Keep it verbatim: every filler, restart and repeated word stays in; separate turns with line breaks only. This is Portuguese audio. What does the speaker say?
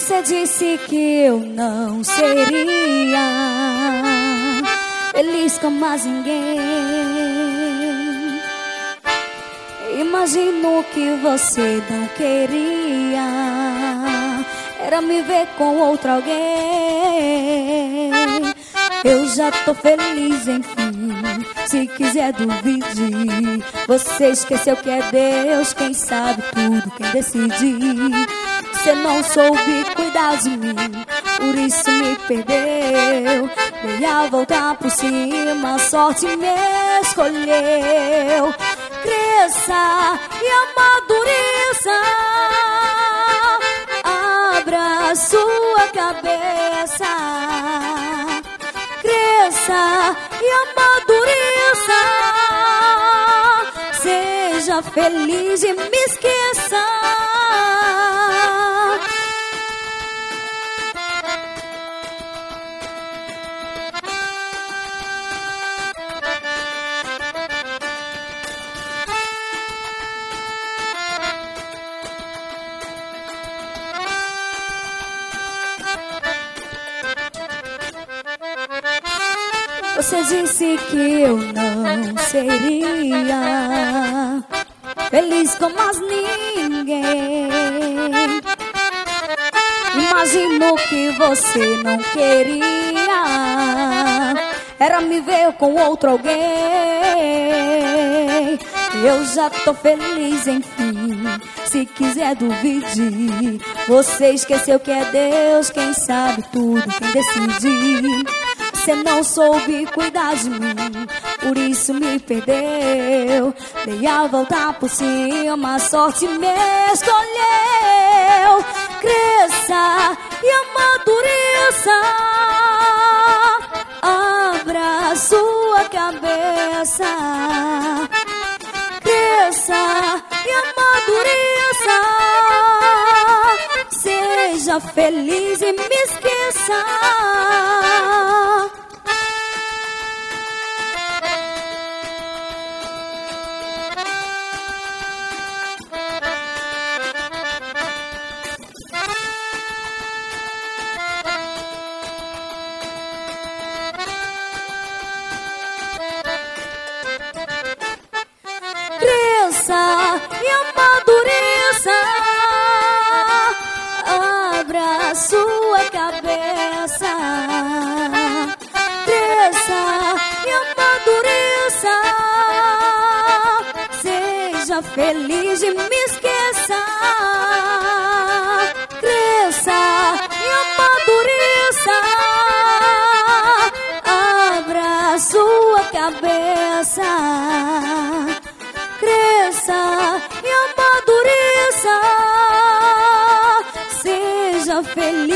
Você disse que eu não seria feliz com mais ninguém. Imagino que você não queria era me ver com outro alguém. Eu já tô feliz, enfim. Se quiser duvide. Você esqueceu que é Deus quem sabe tudo, quem decide. Você não soube cuidar de mim, por isso me perdeu. Dei a volta por cima, a sorte me escolheu. Cresça e amadureça, abra sua cabeça. Cresça e amadureça, seja feliz e me esqueça. Você disse que eu não seria feliz com mais ninguém. Imagino que você não queria era me ver com outro alguém. Eu já tô feliz, enfim. Se quiser duvide. Você esqueceu que é Deus quem sabe tudo, quem decide. Você não soube cuidar de mim, por isso me perdeu. Dei a volta por cima, a sorte me escolheu. Cresça e amadureça, abra sua cabeça. Cresça e amadureça, seja feliz e me esqueça. Cresça e amadureça, abra sua cabeça. Cresça e amadureça, seja feliz e me esqueça. Cresça e amadureça, abra sua cabeça. Cresça e amadureça, seja feliz.